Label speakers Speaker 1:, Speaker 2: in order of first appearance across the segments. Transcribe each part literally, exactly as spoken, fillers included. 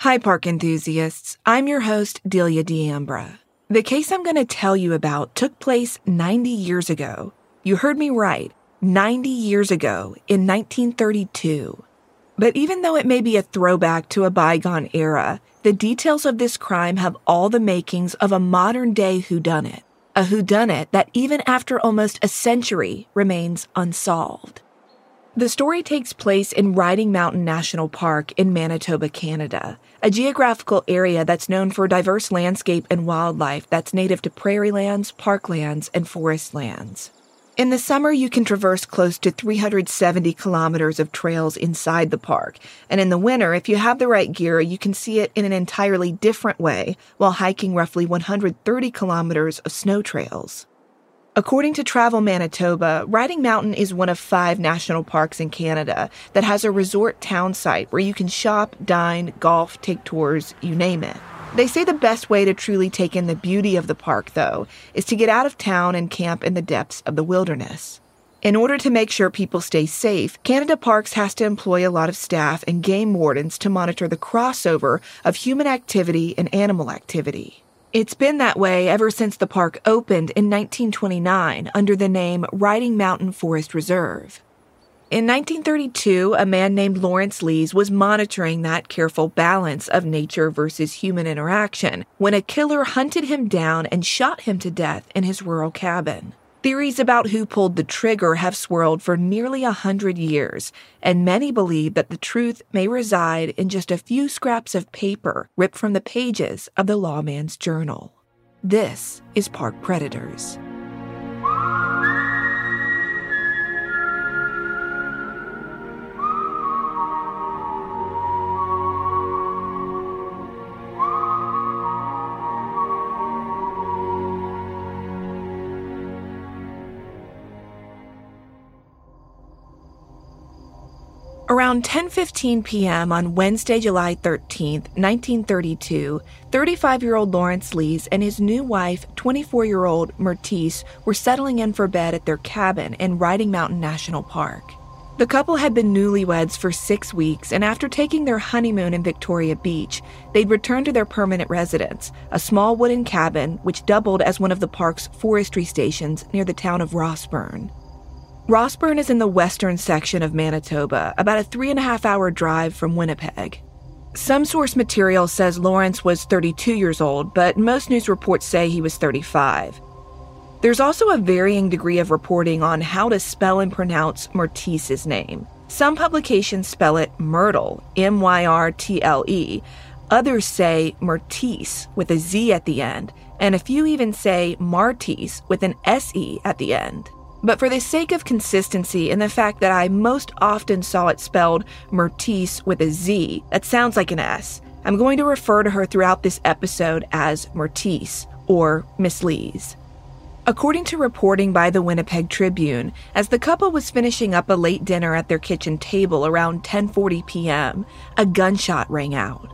Speaker 1: Hi, park enthusiasts. I'm your host, Delia D'Ambra. The case I'm going to tell you about took place ninety years ago. You heard me right, ninety years ago in nineteen thirty-two. But even though it may be a throwback to a bygone era, the details of this crime have all the makings of a modern-day whodunit. A whodunit that even after almost a century remains unsolved. The story takes place in Riding Mountain National Park in Manitoba, Canada, a geographical area that's known for diverse landscape and wildlife that's native to prairie lands, parklands, and forest lands. In the summer, you can traverse close to three hundred seventy kilometers of trails inside the park, and in the winter, if you have the right gear, you can see it in an entirely different way while hiking roughly one hundred thirty kilometers of snow trails. According to Travel Manitoba, Riding Mountain is one of five national parks in Canada that has a resort town site where you can shop, dine, golf, take tours, you name it. They say the best way to truly take in the beauty of the park, though, is to get out of town and camp in the depths of the wilderness. In order to make sure people stay safe, Canada Parks has to employ a lot of staff and game wardens to monitor the crossover of human activity and animal activity. It's been that way ever since the park opened in nineteen twenty-nine under the name Riding Mountain Forest Reserve. In nineteen thirty-two, a man named Lawrence Lees was monitoring that careful balance of nature versus human interaction when a killer hunted him down and shot him to death in his rural cabin. Theories about who pulled the trigger have swirled for nearly a hundred years, and many believe that the truth may reside in just a few scraps of paper ripped from the pages of the lawman's journal. This is Park Predators. Around ten fifteen p.m. on Wednesday, July thirteenth, nineteen thirty-two, thirty-five-year-old Lawrence Lees and his new wife, twenty-four-year-old Myrtice, were settling in for bed at their cabin in Riding Mountain National Park. The couple had been newlyweds for six weeks, and after taking their honeymoon in Victoria Beach, they'd returned to their permanent residence, a small wooden cabin which doubled as one of the park's forestry stations near the town of Rossburn. Rossburn is in the western section of Manitoba, about a three and a half hour drive from Winnipeg. Some source material says Lawrence was thirty-two years old, but most news reports say he was thirty-five. There's also a varying degree of reporting on how to spell and pronounce Myrtice's name. Some publications spell it Myrtle, M Y R T L E. Others say Myrtice with a Z at the end, and a few even say Martice with an S E at the end. But for the sake of consistency and the fact that I most often saw it spelled Myrtice with a Z, that sounds like an S, I'm going to refer to her throughout this episode as Myrtice, or Miss Lees. According to reporting by the Winnipeg Tribune, as the couple was finishing up a late dinner at their kitchen table around ten forty p.m., a gunshot rang out.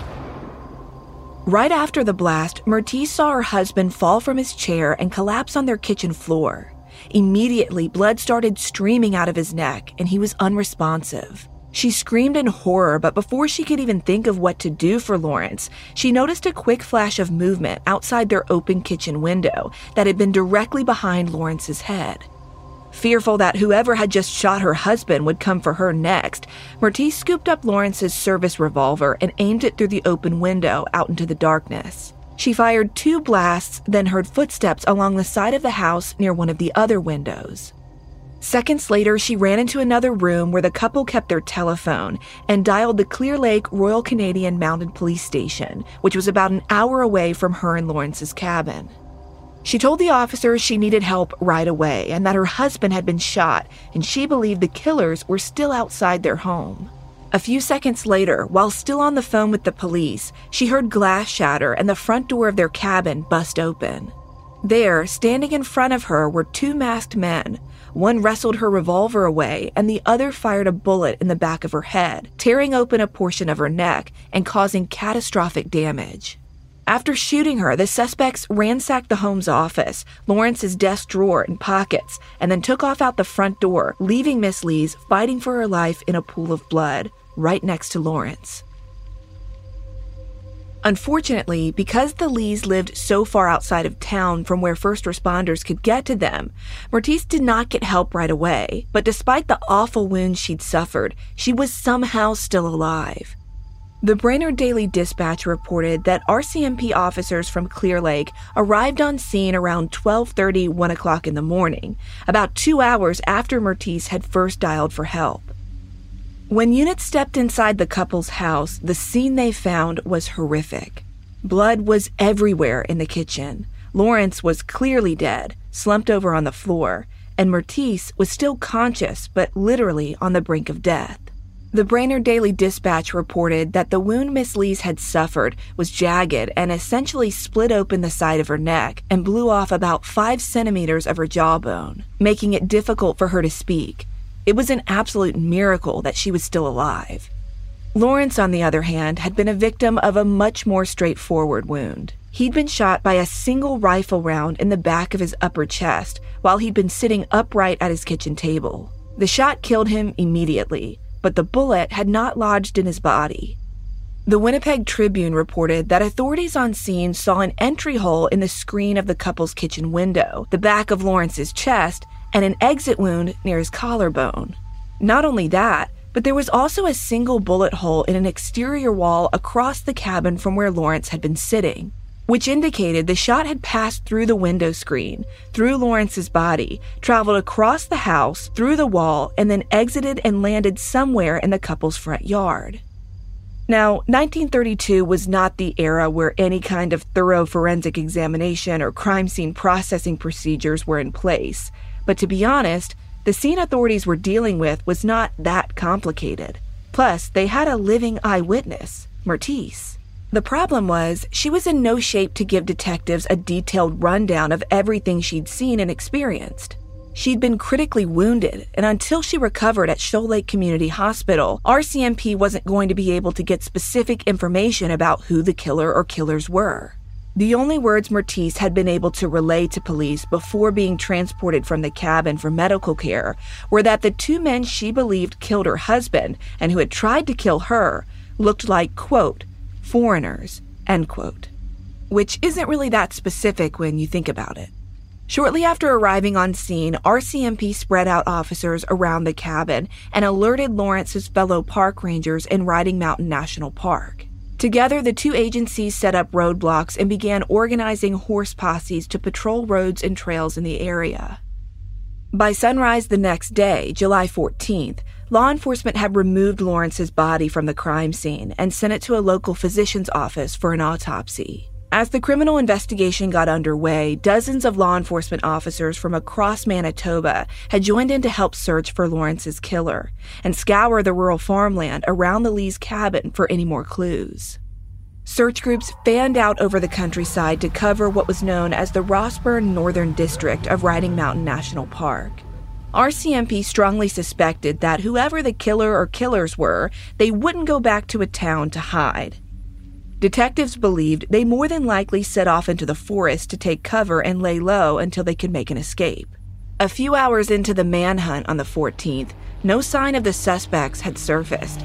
Speaker 1: Right after the blast, Myrtice saw her husband fall from his chair and collapse on their kitchen floor. Immediately, blood started streaming out of his neck, and he was unresponsive. She screamed in horror, but before she could even think of what to do for Lawrence, she noticed a quick flash of movement outside their open kitchen window that had been directly behind Lawrence's head. Fearful that whoever had just shot her husband would come for her next, Myrtice scooped up Lawrence's service revolver and aimed it through the open window out into the darkness. She fired two blasts, then heard footsteps along the side of the house near one of the other windows. Seconds later, she ran into another room where the couple kept their telephone and dialed the Clear Lake Royal Canadian Mounted Police Station, which was about an hour away from her and Lawrence's cabin. She told the officers she needed help right away and that her husband had been shot, and she believed the killers were still outside their home. A few seconds later, while still on the phone with the police, she heard glass shatter and the front door of their cabin bust open. There, standing in front of her, were two masked men. One wrestled her revolver away, and the other fired a bullet in the back of her head, tearing open a portion of her neck and causing catastrophic damage. After shooting her, the suspects ransacked the home's office, Lawrence's desk drawer and pockets, and then took off out the front door, leaving Miss Lees fighting for her life in a pool of blood right next to Lawrence. Unfortunately, because the Lees lived so far outside of town from where first responders could get to them, Mertice did not get help right away. But despite the awful wounds she'd suffered, she was somehow still alive. The Brainerd Daily Dispatch reported that R C M P officers from Clear Lake arrived on scene around twelve thirty, one o'clock in the morning, about two hours after Mertice had first dialed for help. When units stepped inside the couple's house, the scene they found was horrific. Blood was everywhere in the kitchen. Lawrence was clearly dead, slumped over on the floor, and Mertice was still conscious, but literally on the brink of death. The Brainerd Daily Dispatch reported that the wound Miss Lees had suffered was jagged and essentially split open the side of her neck and blew off about five centimeters of her jawbone, making it difficult for her to speak. It was an absolute miracle that she was still alive. Lawrence, on the other hand, had been a victim of a much more straightforward wound. He'd been shot by a single rifle round in the back of his upper chest while he'd been sitting upright at his kitchen table. The shot killed him immediately, but the bullet had not lodged in his body. The Winnipeg Tribune reported that authorities on scene saw an entry hole in the screen of the couple's kitchen window, the back of Lawrence's chest, and an exit wound near his collarbone. Not only that, but there was also a single bullet hole in an exterior wall across the cabin from where Lawrence had been sitting, which indicated the shot had passed through the window screen, through Lawrence's body, traveled across the house, through the wall, and then exited and landed somewhere in the couple's front yard. Now, nineteen thirty-two was not the era where any kind of thorough forensic examination or crime scene processing procedures were in place. But to be honest, the scene authorities were dealing with was not that complicated. Plus, they had a living eyewitness, Mertice. The problem was, she was in no shape to give detectives a detailed rundown of everything she'd seen and experienced. She'd been critically wounded, and until she recovered at Shoal Lake Community Hospital, R C M P wasn't going to be able to get specific information about who the killer or killers were. The only words Mertice had been able to relay to police before being transported from the cabin for medical care were that the two men she believed killed her husband and who had tried to kill her looked like, quote, foreigners, end quote. Which isn't really that specific when you think about it. Shortly after arriving on scene, R C M P spread out officers around the cabin and alerted Lawrence's fellow park rangers in Riding Mountain National Park. Together, the two agencies set up roadblocks and began organizing horse posses to patrol roads and trails in the area. By sunrise the next day, July fourteenth, law enforcement had removed Lawrence's body from the crime scene and sent it to a local physician's office for an autopsy. As the criminal investigation got underway, dozens of law enforcement officers from across Manitoba had joined in to help search for Lawrence's killer and scour the rural farmland around the Lees' cabin for any more clues. Search groups fanned out over the countryside to cover what was known as the Rossburn Northern District of Riding Mountain National Park. R C M P strongly suspected that whoever the killer or killers were, they wouldn't go back to a town to hide. Detectives believed they more than likely set off into the forest to take cover and lay low until they could make an escape. A few hours into the manhunt on the fourteenth, no sign of the suspects had surfaced.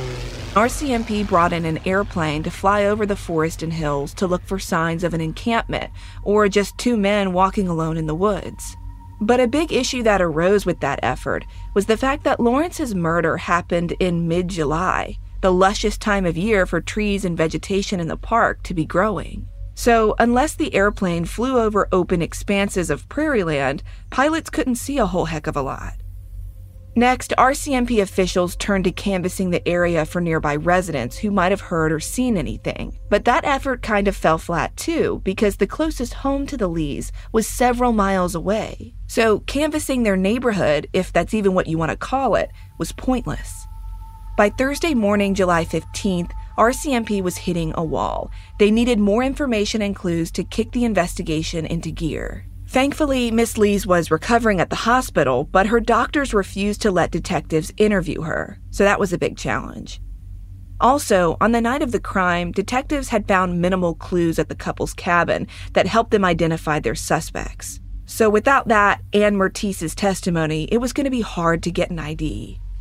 Speaker 1: R C M P brought in an airplane to fly over the forest and hills to look for signs of an encampment or just two men walking alone in the woods. But a big issue that arose with that effort was the fact that Lawrence's murder happened in mid-July, the luscious time of year for trees and vegetation in the park to be growing. So, unless the airplane flew over open expanses of prairie land, pilots couldn't see a whole heck of a lot. Next, R C M P officials turned to canvassing the area for nearby residents who might have heard or seen anything. But that effort kind of fell flat too, because the closest home to the Lees was several miles away. So, canvassing their neighborhood, if that's even what you want to call it, was pointless. By Thursday morning, July fifteenth, R C M P was hitting a wall. They needed more information and clues to kick the investigation into gear. Thankfully, Miss Lees was recovering at the hospital, but her doctors refused to let detectives interview her, so that was a big challenge. Also, on the night of the crime, detectives had found minimal clues at the couple's cabin that helped them identify their suspects. So without that and Mertice's testimony, it was going to be hard to get an I D.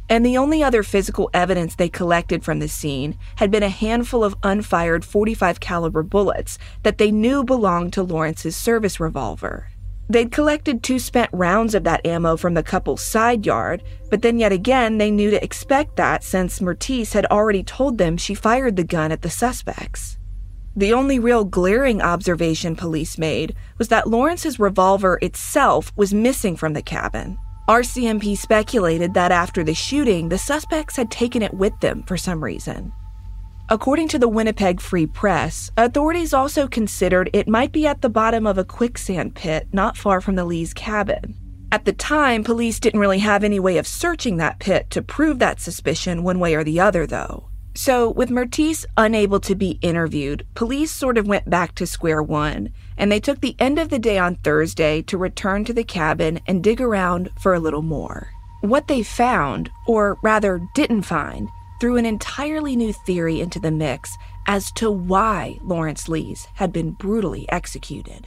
Speaker 1: And the only other physical evidence they collected from the scene had been a handful of unfired forty-five caliber bullets that they knew belonged to Lawrence's service revolver. They'd collected two spent rounds of that ammo from the couple's side yard, but then yet again they knew to expect that since Mertice had already told them she fired the gun at the suspects. The only real glaring observation police made was that Lawrence's revolver itself was missing from the cabin. R C M P speculated that after the shooting, the suspects had taken it with them for some reason. According to the Winnipeg Free Press, authorities also considered it might be at the bottom of a quicksand pit not far from the Lees' cabin. At the time, police didn't really have any way of searching that pit to prove that suspicion one way or the other, though. So, with Mertice unable to be interviewed, police sort of went back to square one, and they took the end of the day on Thursday to return to the cabin and dig around for a little more. What they found, or rather didn't find, threw an entirely new theory into the mix as to why Lawrence Lees had been brutally executed.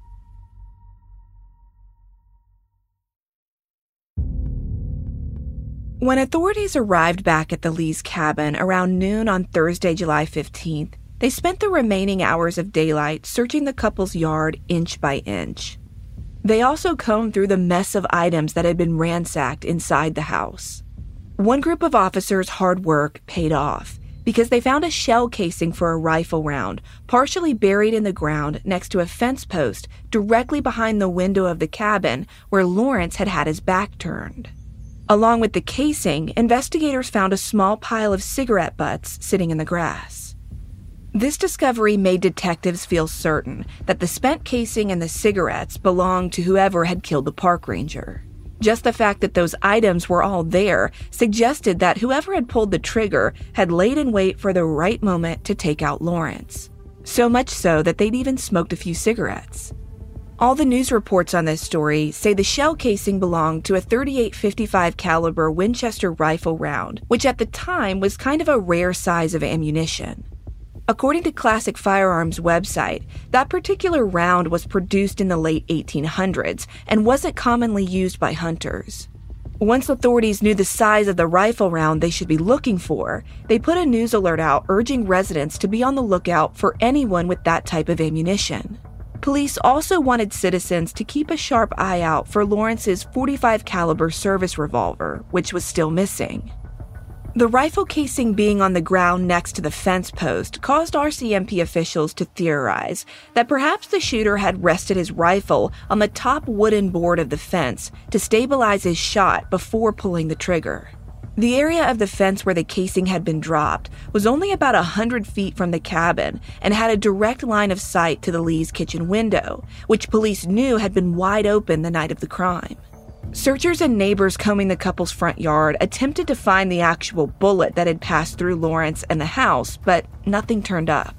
Speaker 1: When authorities arrived back at the Lees' cabin around noon on Thursday, July fifteenth, they spent the remaining hours of daylight searching the couple's yard inch by inch. They also combed through the mess of items that had been ransacked inside the house. One group of officers' hard work paid off because they found a shell casing for a rifle round partially buried in the ground next to a fence post directly behind the window of the cabin where Lawrence had had his back turned. Along with the casing, investigators found a small pile of cigarette butts sitting in the grass. This discovery made detectives feel certain that the spent casing and the cigarettes belonged to whoever had killed the park ranger. Just the fact that those items were all there suggested that whoever had pulled the trigger had laid in wait for the right moment to take out Lawrence. So much so that they'd even smoked a few cigarettes. All the news reports on this story say the shell casing belonged to a thirty-eight fifty-five caliber Winchester rifle round, which at the time was kind of a rare size of ammunition. According to Classic Firearms website, that particular round was produced in the late eighteen hundreds and wasn't commonly used by hunters. Once authorities knew the size of the rifle round they should be looking for, they put a news alert out urging residents to be on the lookout for anyone with that type of ammunition. Police also wanted citizens to keep a sharp eye out for Lawrence's forty-five caliber service revolver, which was still missing. The rifle casing being on the ground next to the fence post caused R C M P officials to theorize that perhaps the shooter had rested his rifle on the top wooden board of the fence to stabilize his shot before pulling the trigger. The area of the fence where the casing had been dropped was only about one hundred feet from the cabin and had a direct line of sight to the Lees' kitchen window, which police knew had been wide open the night of the crime. Searchers and neighbors combing the couple's front yard attempted to find the actual bullet that had passed through Lawrence and the house, but nothing turned up.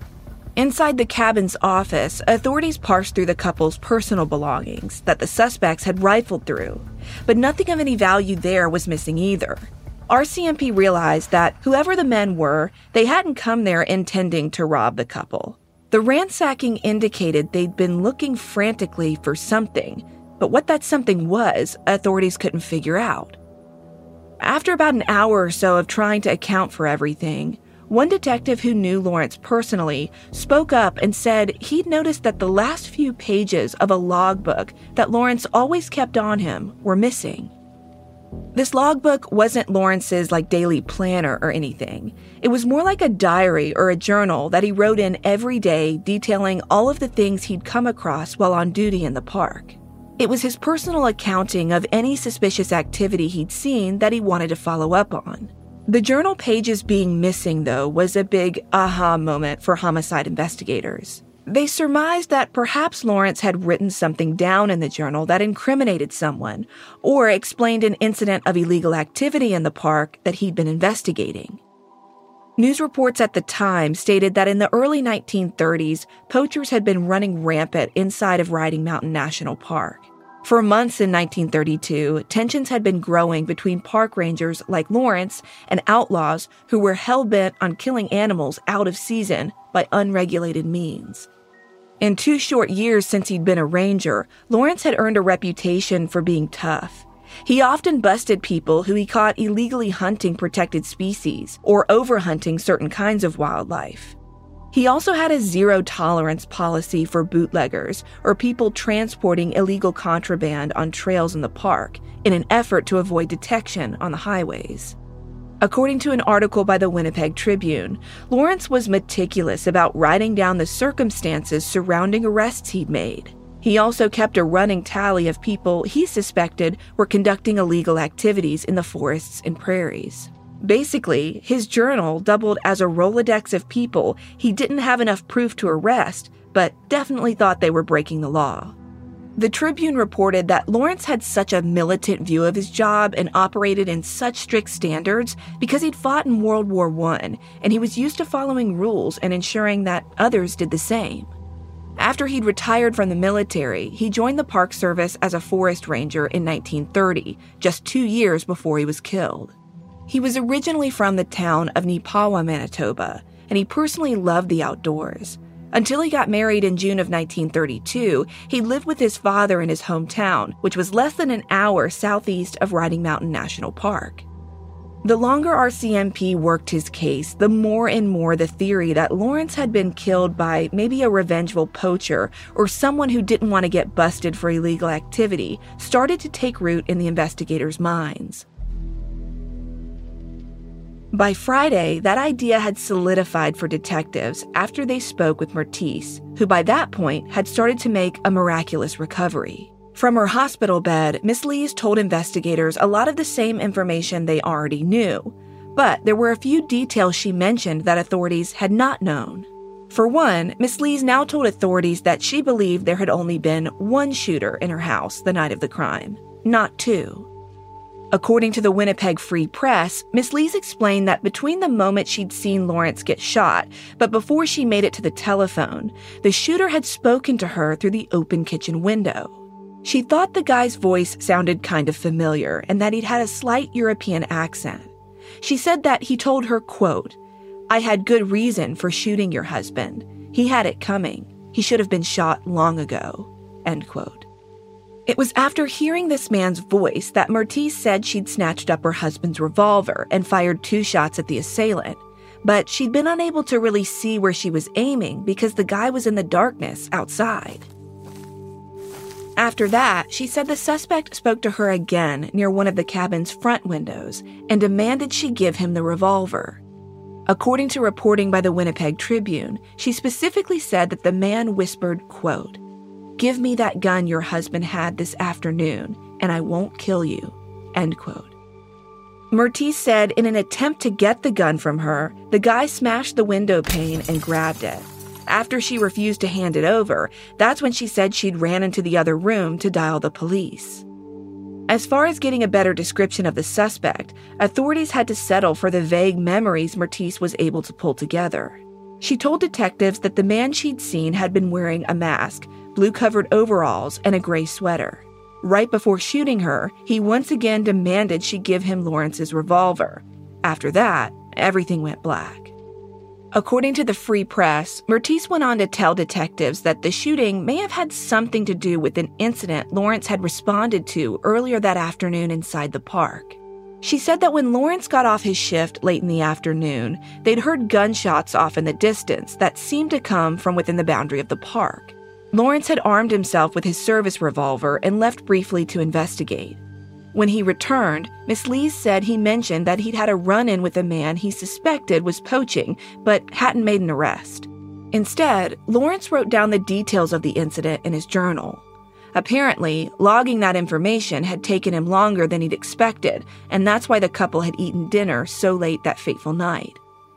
Speaker 1: Inside the cabin's office, authorities parsed through the couple's personal belongings that the suspects had rifled through, but nothing of any value there was missing either. R C M P realized that whoever the men were, they hadn't come there intending to rob the couple. The ransacking indicated they'd been looking frantically for something, but what that something was, authorities couldn't figure out. After about an hour or so of trying to account for everything, one detective who knew Lawrence personally spoke up and said he'd noticed that the last few pages of a logbook that Lawrence always kept on him were missing. This logbook wasn't Lawrence's like daily planner or anything. It was more like a diary or a journal that he wrote in every day detailing all of the things he'd come across while on duty in the park. It was his personal accounting of any suspicious activity he'd seen that he wanted to follow up on. The journal pages being missing, though, was a big aha moment for homicide investigators. They surmised that perhaps Lawrence had written something down in the journal that incriminated someone or explained an incident of illegal activity in the park that he'd been investigating. News reports at the time stated that in the early nineteen thirties, poachers had been running rampant inside of Riding Mountain National Park. For months in nineteen thirty-two, tensions had been growing between park rangers like Lawrence and outlaws who were hell-bent on killing animals out of season by unregulated means. In two short years since he'd been a ranger, Lawrence had earned a reputation for being tough. He often busted people who he caught illegally hunting protected species or overhunting certain kinds of wildlife. He also had a zero-tolerance policy for bootleggers or people transporting illegal contraband on trails in the park in an effort to avoid detection on the highways. According to an article by the Winnipeg Tribune, Lawrence was meticulous about writing down the circumstances surrounding arrests he'd made. He also kept a running tally of people he suspected were conducting illegal activities in the forests and prairies. Basically, his journal doubled as a Rolodex of people he didn't have enough proof to arrest, but definitely thought they were breaking the law. The Tribune reported that Lawrence had such a militant view of his job and operated in such strict standards because he'd fought in World War One, and he was used to following rules and ensuring that others did the same. After he'd retired from the military, he joined the Park Service as a forest ranger in nineteen thirty, just two years before he was killed. He was originally from the town of Neepawa, Manitoba, and he personally loved the outdoors. Until he got married in June of nineteen thirty-two, he lived with his father in his hometown, which was less than an hour southeast of Riding Mountain National Park. The longer R C M P worked his case, the more and more the theory that Lawrence had been killed by maybe a revengeful poacher or someone who didn't want to get busted for illegal activity started to take root in the investigators' minds. By Friday, that idea had solidified for detectives after they spoke with Mertice, who by that point had started to make a miraculous recovery. From her hospital bed, Miss Lees told investigators a lot of the same information they already knew, but there were a few details she mentioned that authorities had not known. For one, Miss Lees now told authorities that she believed there had only been one shooter in her house the night of the crime, not two. According to the Winnipeg Free Press, Miss Lees explained that between the moment she'd seen Lawrence get shot, but before she made it to the telephone, the shooter had spoken to her through the open kitchen window. She thought the guy's voice sounded kind of familiar and that he'd had a slight European accent. She said that he told her, quote, "I had good reason for shooting your husband. He had it coming. He should have been shot long ago," end quote. It was after hearing this man's voice that Mertice said she'd snatched up her husband's revolver and fired two shots at the assailant, but she'd been unable to really see where she was aiming because the guy was in the darkness outside. After that, she said the suspect spoke to her again near one of the cabin's front windows and demanded she give him the revolver. According to reporting by the Winnipeg Tribune, she specifically said that the man whispered, quote, "Give me that gun your husband had this afternoon, and I won't kill you," end quote. Mertice said in an attempt to get the gun from her, the guy smashed the window pane and grabbed it. After she refused to hand it over, that's when she said she'd ran into the other room to dial the police. As far as getting a better description of the suspect, authorities had to settle for the vague memories Mertice was able to pull together. She told detectives that the man she'd seen had been wearing a mask, blue-covered overalls, and a gray sweater. Right before shooting her, he once again demanded she give him Lawrence's revolver. After that, everything went black. According to the Free Press, Mertice went on to tell detectives that the shooting may have had something to do with an incident Lawrence had responded to earlier that afternoon inside the park. She said that when Lawrence got off his shift late in the afternoon, they'd heard gunshots off in the distance that seemed to come from within the boundary of the park. Lawrence had armed himself with his service revolver and left briefly to investigate. When he returned, Miss Lees said he mentioned that he'd had a run-in with a man he suspected was poaching, but hadn't made an arrest. Instead, Lawrence wrote down the details of the incident in his journal. Apparently, logging that information had taken him longer than he'd expected, and that's why the couple had eaten dinner so late that fateful night.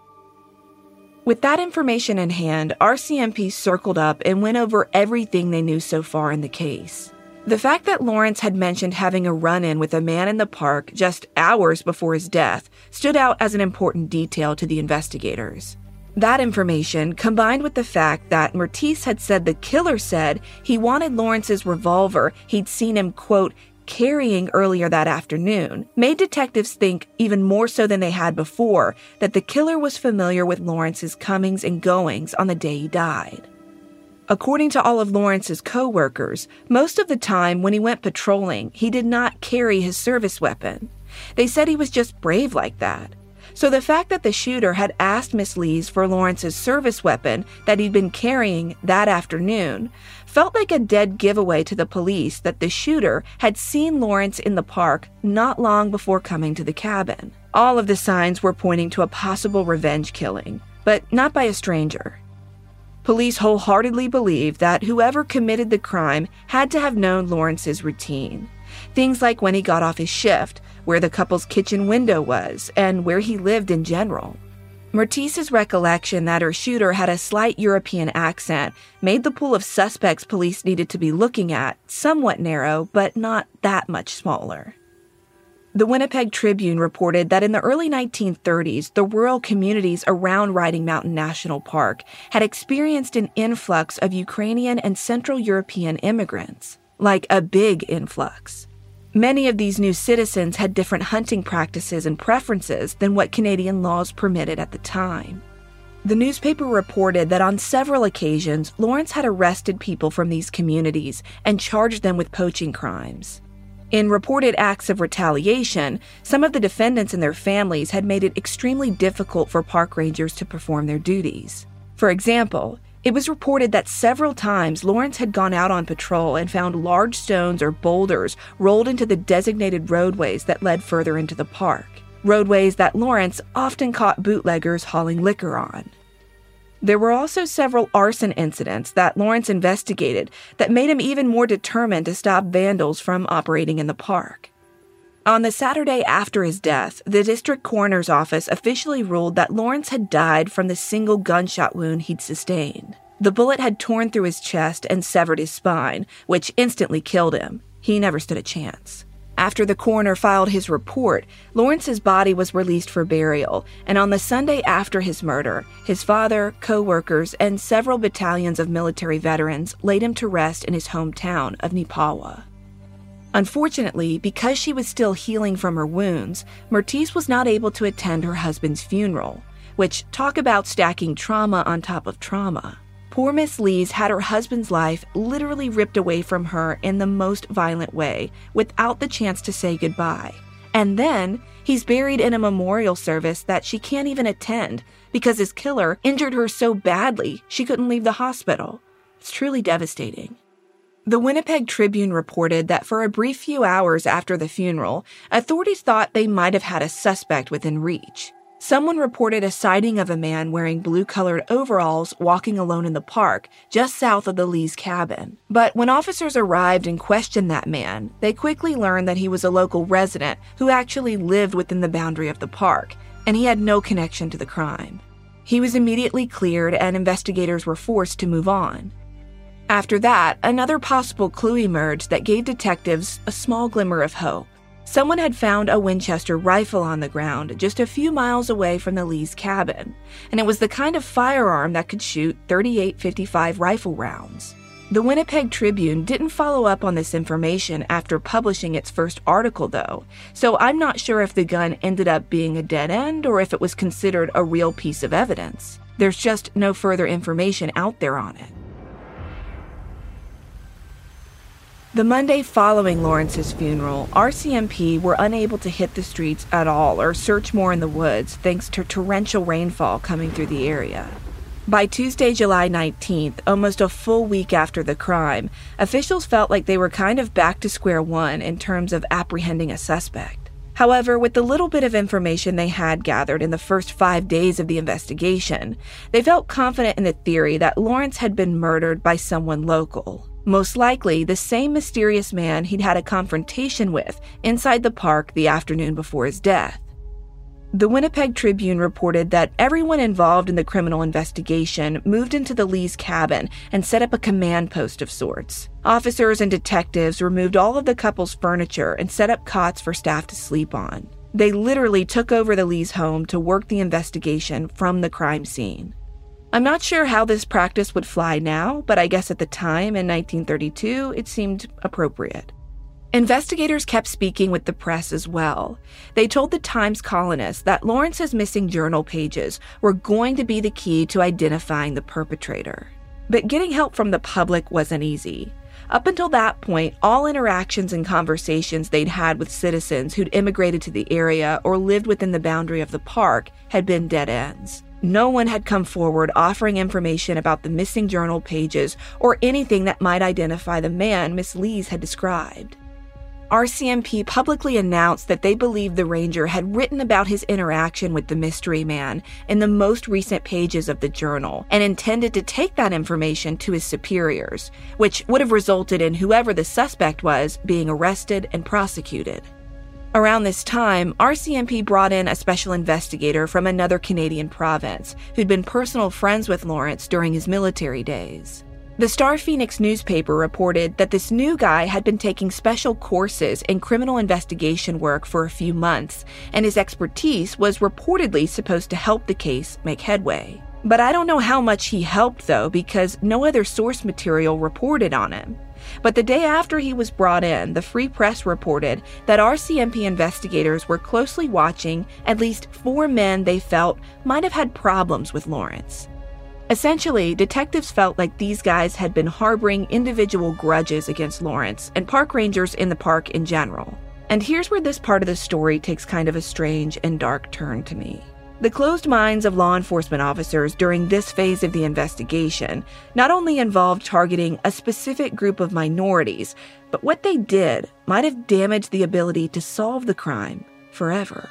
Speaker 1: With that information in hand, R C M P circled up and went over everything they knew so far in the case. The fact that Lawrence had mentioned having a run-in with a man in the park just hours before his death stood out as an important detail to the investigators. That information, combined with the fact that Mertice had said the killer said he wanted Lawrence's revolver he'd seen him, quote, carrying earlier that afternoon, made detectives think, even more so than they had before, that the killer was familiar with Lawrence's comings and goings on the day he died. According to all of Lawrence's co-workers, most of the time when he went patrolling, he did not carry his service weapon. They said he was just brave like that. So the fact that the shooter had asked Miss Lees for Lawrence's service weapon that he'd been carrying that afternoon felt like a dead giveaway to the police that the shooter had seen Lawrence in the park not long before coming to the cabin. All of the signs were pointing to a possible revenge killing, but not by a stranger. Police wholeheartedly believed that whoever committed the crime had to have known Lawrence's routine. Things like when he got off his shift, where the couple's kitchen window was, and where he lived in general. Mertice's recollection that her shooter had a slight European accent made the pool of suspects police needed to be looking at somewhat narrow, but not that much smaller. The Winnipeg Tribune reported that in the early nineteen thirties, the rural communities around Riding Mountain National Park had experienced an influx of Ukrainian and Central European immigrants, like a big influx. Many of these new citizens had different hunting practices and preferences than what Canadian laws permitted at the time. The newspaper reported that on several occasions, Lawrence had arrested people from these communities and charged them with poaching crimes. In reported acts of retaliation, some of the defendants and their families had made it extremely difficult for park rangers to perform their duties. For example, it was reported that several times Lawrence had gone out on patrol and found large stones or boulders rolled into the designated roadways that led further into the park, roadways that Lawrence often caught bootleggers hauling liquor on. There were also several arson incidents that Lawrence investigated that made him even more determined to stop vandals from operating in the park. On the Saturday after his death, the district coroner's office officially ruled that Lawrence had died from the single gunshot wound he'd sustained. The bullet had torn through his chest and severed his spine, which instantly killed him. He never stood a chance. After the coroner filed his report, Lawrence's body was released for burial, and on the Sunday after his murder, his father, co-workers, and several battalions of military veterans laid him to rest in his hometown of Neepawa. Unfortunately, because she was still healing from her wounds, Mertice was not able to attend her husband's funeral, which, talk about stacking trauma on top of trauma. Poor Miss Lees had her husband's life literally ripped away from her in the most violent way, without the chance to say goodbye. And then, he's buried in a memorial service that she can't even attend because his killer injured her so badly she couldn't leave the hospital. It's truly devastating. The Winnipeg Tribune reported that for a brief few hours after the funeral, authorities thought they might have had a suspect within reach. Someone reported a sighting of a man wearing blue-colored overalls walking alone in the park, just south of the Lees cabin. But when officers arrived and questioned that man, they quickly learned that he was a local resident who actually lived within the boundary of the park, and he had no connection to the crime. He was immediately cleared, and investigators were forced to move on. After that, another possible clue emerged that gave detectives a small glimmer of hope. Someone had found a Winchester rifle on the ground just a few miles away from the Lees cabin, and it was the kind of firearm that could shoot thirty-eight fifty-five rifle rounds. The Winnipeg Tribune didn't follow up on this information after publishing its first article, though, so I'm not sure if the gun ended up being a dead end or if it was considered a real piece of evidence. There's just no further information out there on it. The Monday following Lawrence's funeral, R C M P were unable to hit the streets at all or search more in the woods thanks to torrential rainfall coming through the area. By Tuesday, July nineteenth, almost a full week after the crime, officials felt like they were kind of back to square one in terms of apprehending a suspect. However, with the little bit of information they had gathered in the first five days of the investigation, they felt confident in the theory that Lawrence had been murdered by someone local. Most likely, the same mysterious man he'd had a confrontation with inside the park the afternoon before his death. The Winnipeg Tribune reported that everyone involved in the criminal investigation moved into the Lees cabin and set up a command post of sorts. Officers and detectives removed all of the couple's furniture and set up cots for staff to sleep on. They literally took over the Lees home to work the investigation from the crime scene. I'm not sure how this practice would fly now, but I guess at the time, in nineteen thirty-two, it seemed appropriate. Investigators kept speaking with the press as well. They told the Times columnists that Lawrence's missing journal pages were going to be the key to identifying the perpetrator. But getting help from the public wasn't easy. Up until that point, all interactions and conversations they'd had with citizens who'd immigrated to the area or lived within the boundary of the park had been dead ends. No one had come forward offering information about the missing journal pages or anything that might identify the man Miss Lees had described. R C M P publicly announced that they believed the ranger had written about his interaction with the mystery man in the most recent pages of the journal and intended to take that information to his superiors, which would have resulted in whoever the suspect was being arrested and prosecuted. Around this time, R C M P brought in a special investigator from another Canadian province who'd been personal friends with Lawrence during his military days. The Star Phoenix newspaper reported that this new guy had been taking special courses in criminal investigation work for a few months, and his expertise was reportedly supposed to help the case make headway. But I don't know how much he helped, though, because no other source material reported on him. But the day after he was brought in, the Free Press reported that R C M P investigators were closely watching at least four men they felt might have had problems with Lawrence. Essentially, detectives felt like these guys had been harboring individual grudges against Lawrence and park rangers in the park in general. And here's where this part of the story takes kind of a strange and dark turn to me. The closed minds of law enforcement officers during this phase of the investigation not only involved targeting a specific group of minorities, but what they did might have damaged the ability to solve the crime forever.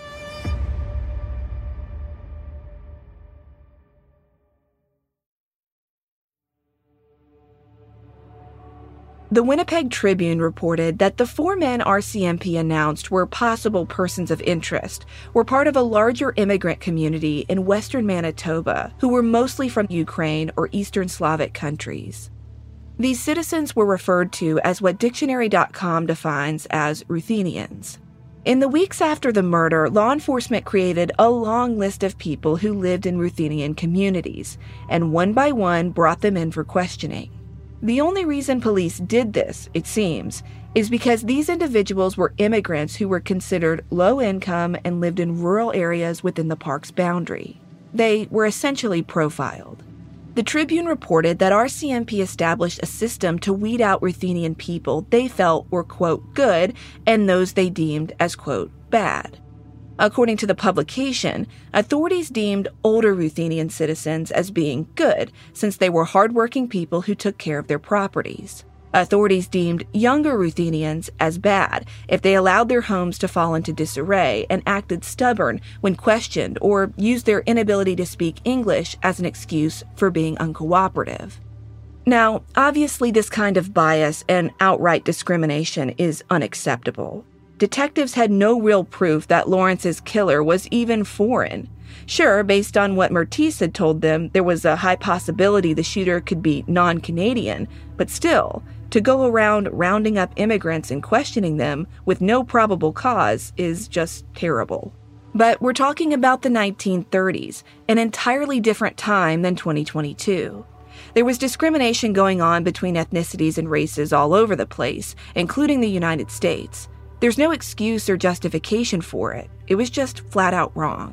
Speaker 1: The Winnipeg Tribune reported that the four men R C M P announced were possible persons of interest were part of a larger immigrant community in western Manitoba who were mostly from Ukraine or Eastern Slavic countries. These citizens were referred to as what Dictionary dot com defines as Ruthenians. In the weeks after the murder, law enforcement created a long list of people who lived in Ruthenian communities, and one by one brought them in for questioning. The only reason police did this, it seems, is because these individuals were immigrants who were considered low income and lived in rural areas within the park's boundary. They were essentially profiled. The Tribune reported that R C M P established a system to weed out Ruthenian people they felt were, quote, good, and those they deemed as, quote, bad. According to the publication, authorities deemed older Ruthenian citizens as being good, since they were hardworking people who took care of their properties. Authorities deemed younger Ruthenians as bad if they allowed their homes to fall into disarray and acted stubborn when questioned or used their inability to speak English as an excuse for being uncooperative. Now, obviously this kind of bias and outright discrimination is unacceptable. Detectives had no real proof that Lawrence's killer was even foreign. Sure, based on what Mertis had told them, there was a high possibility the shooter could be non-Canadian, but still, to go around rounding up immigrants and questioning them with no probable cause is just terrible. But we're talking about the nineteen thirties, an entirely different time than twenty twenty-two. There was discrimination going on between ethnicities and races all over the place, including the United States. There's no excuse or justification for it. It was just flat out wrong.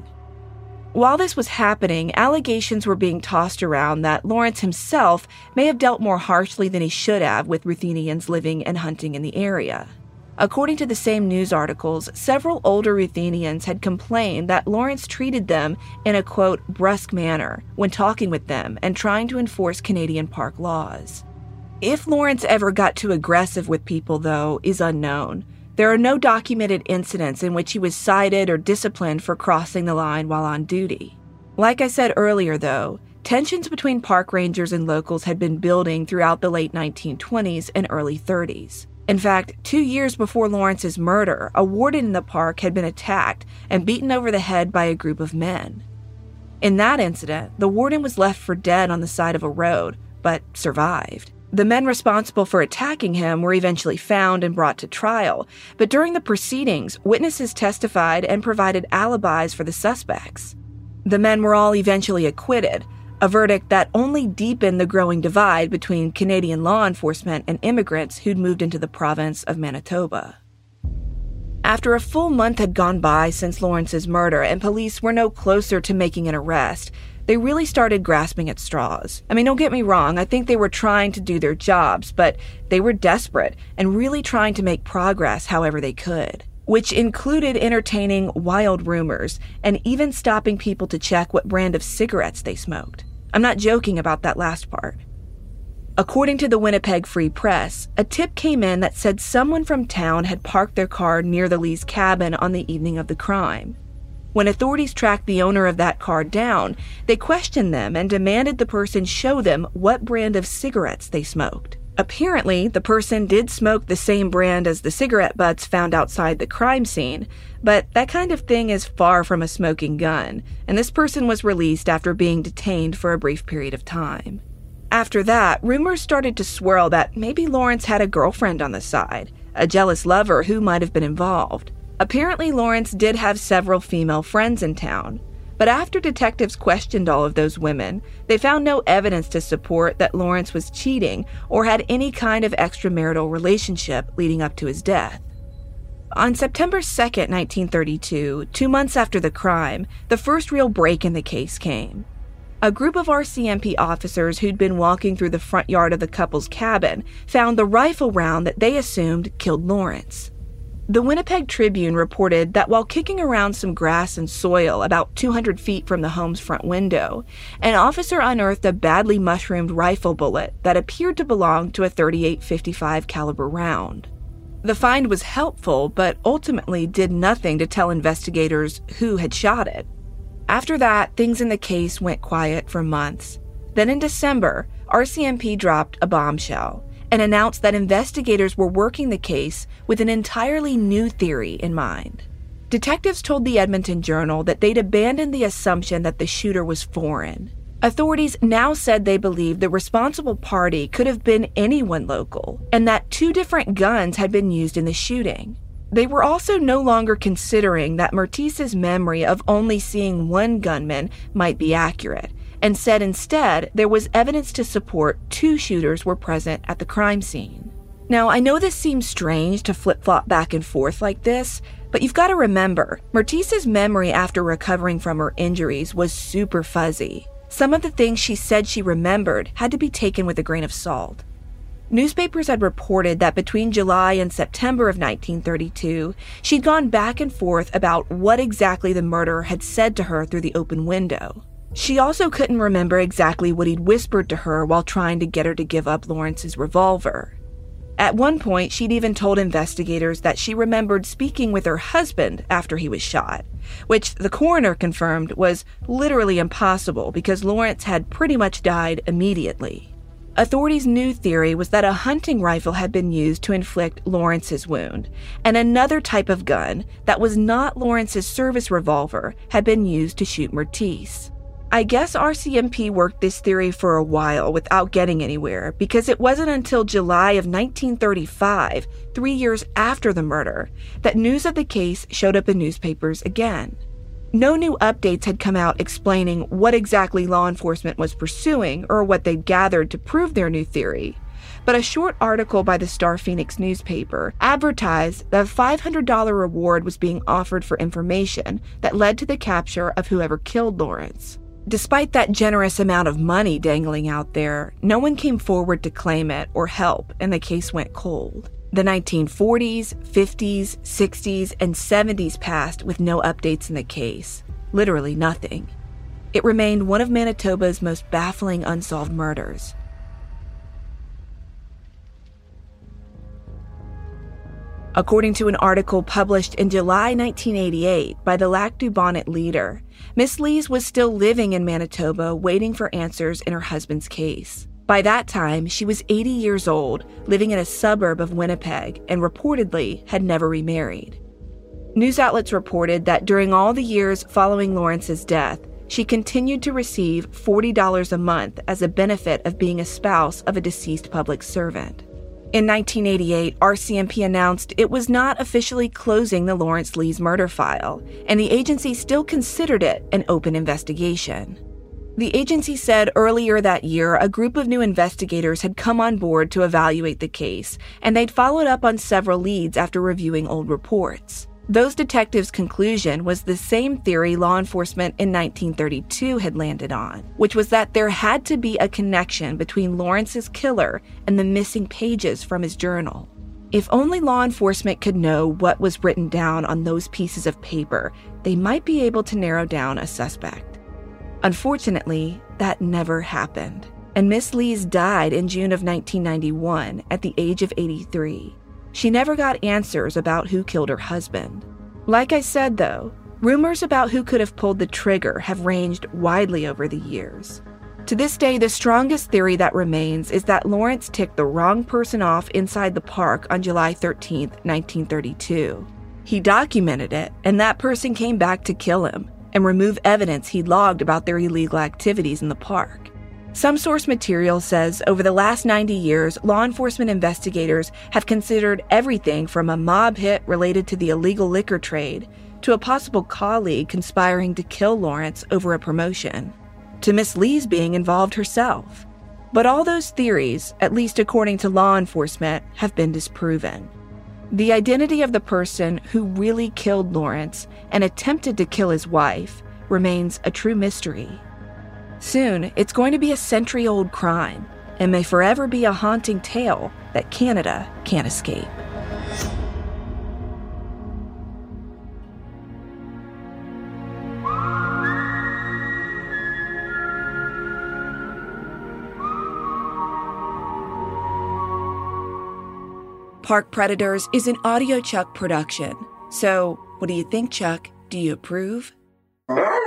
Speaker 1: While this was happening, allegations were being tossed around that Lawrence himself may have dealt more harshly than he should have with Ruthenians living and hunting in the area. According to the same news articles, several older Ruthenians had complained that Lawrence treated them in a, quote, brusque manner when talking with them and trying to enforce Canadian park laws. If Lawrence ever got too aggressive with people, though, is unknown. There are no documented incidents in which he was cited or disciplined for crossing the line while on duty. Like I said earlier, though, tensions between park rangers and locals had been building throughout the late nineteen twenties and early thirties. In fact, two years before Lawrence's murder, a warden in the park had been attacked and beaten over the head by a group of men. In that incident, the warden was left for dead on the side of a road, but survived. The men responsible for attacking him were eventually found and brought to trial, but during the proceedings, witnesses testified and provided alibis for the suspects. The men were all eventually acquitted, a verdict that only deepened the growing divide between Canadian law enforcement and immigrants who'd moved into the province of Manitoba. After a full month had gone by since Lawrence's murder and police were no closer to making an arrest, they really started grasping at straws. I mean, don't get me wrong, I think they were trying to do their jobs, but they were desperate and really trying to make progress however they could, which included entertaining wild rumors and even stopping people to check what brand of cigarettes they smoked. I'm not joking about that last part. According to the Winnipeg Free Press, a tip came in that said someone from town had parked their car near the Lees' cabin on the evening of the crime. When authorities tracked the owner of that car down, they questioned them and demanded the person show them what brand of cigarettes they smoked. Apparently, the person did smoke the same brand as the cigarette butts found outside the crime scene, but that kind of thing is far from a smoking gun, and this person was released after being detained for a brief period of time. After that, rumors started to swirl that maybe Lawrence had a girlfriend on the side, a jealous lover who might have been involved. Apparently, Lawrence did have several female friends in town, but after detectives questioned all of those women, they found no evidence to support that Lawrence was cheating or had any kind of extramarital relationship leading up to his death. On September second, nineteen thirty-two, two months after the crime, the first real break in the case came. A group of R C M P officers who'd been walking through the front yard of the couple's cabin found the rifle round that they assumed killed Lawrence. The Winnipeg Tribune reported that while kicking around some grass and soil about two hundred feet from the home's front window, an officer unearthed a badly mushroomed rifle bullet that appeared to belong to a thirty-eight fifty-five caliber round. The find was helpful, but ultimately did nothing to tell investigators who had shot it. After that, things in the case went quiet for months. Then in December, R C M P dropped a bombshell and announced that investigators were working the case with an entirely new theory in mind. Detectives told the Edmonton Journal that they'd abandoned the assumption that the shooter was foreign. Authorities now said they believed the responsible party could have been anyone local, and that two different guns had been used in the shooting. They were also no longer considering that Mertisse's memory of only seeing one gunman might be accurate, and said instead there was evidence to support two shooters were present at the crime scene. Now, I know this seems strange to flip-flop back and forth like this, but you've got to remember, Mertisse's memory after recovering from her injuries was super fuzzy. Some of the things she said she remembered had to be taken with a grain of salt. Newspapers had reported that between July and September of nineteen thirty-two, she'd gone back and forth about what exactly the murderer had said to her through the open window. She also couldn't remember exactly what he'd whispered to her while trying to get her to give up Lawrence's revolver. At one point, she'd even told investigators that she remembered speaking with her husband after he was shot, which the coroner confirmed was literally impossible because Lawrence had pretty much died immediately. Authorities' new theory was that a hunting rifle had been used to inflict Lawrence's wound, and another type of gun that was not Lawrence's service revolver had been used to shoot Mertisse. I guess R C M P worked this theory for a while without getting anywhere because it wasn't until July of nineteen thirty-five, three years after the murder, that news of the case showed up in newspapers again. No new updates had come out explaining what exactly law enforcement was pursuing or what they'd gathered to prove their new theory, but a short article by the Star Phoenix newspaper advertised that a five hundred dollars reward was being offered for information that led to the capture of whoever killed Lawrence. Despite that generous amount of money dangling out there, no one came forward to claim it or help, and the case went cold. The nineteen forties, fifties, sixties, and seventies passed with no updates in the case. Literally nothing. It remained one of Manitoba's most baffling unsolved murders. According to an article published in July nineteen eighty-eight by the Lac du Bonnet Leader, Miss Lees was still living in Manitoba waiting for answers in her husband's case. By that time, she was eighty years old, living in a suburb of Winnipeg, and reportedly had never remarried. News outlets reported that during all the years following Lawrence's death, she continued to receive forty dollars a month as a benefit of being a spouse of a deceased public servant. In nineteen eighty-eight, R C M P announced it was not officially closing the Lawrence Lees murder file, and the agency still considered it an open investigation. The agency said earlier that year a group of new investigators had come on board to evaluate the case, and they'd followed up on several leads after reviewing old reports. Those detectives' conclusion was the same theory law enforcement in nineteen thirty-two had landed on, which was that there had to be a connection between Lawrence's killer and the missing pages from his journal. If only law enforcement could know what was written down on those pieces of paper, they might be able to narrow down a suspect. Unfortunately, that never happened, and Miss Lees died in June of nineteen ninety-one at the age of eighty-three. She never got answers about who killed her husband. Like I said, though, rumors about who could have pulled the trigger have ranged widely over the years. To this day, the strongest theory that remains is that Lawrence ticked the wrong person off inside the park on July thirteenth, nineteen thirty-two. He documented it, and that person came back to kill him and remove evidence he logged about their illegal activities in the park. Some source material says over the last ninety years, law enforcement investigators have considered everything from a mob hit related to the illegal liquor trade to a possible colleague conspiring to kill Lawrence over a promotion, to Miss Lees being involved herself. But all those theories, at least according to law enforcement, have been disproven. The identity of the person who really killed Lawrence and attempted to kill his wife remains a true mystery. Soon, it's going to be a century-old crime and may forever be a haunting tale that Canada can't escape. Park Predators is an Audio Chuck production. So, what do you think, Chuck? Do you approve?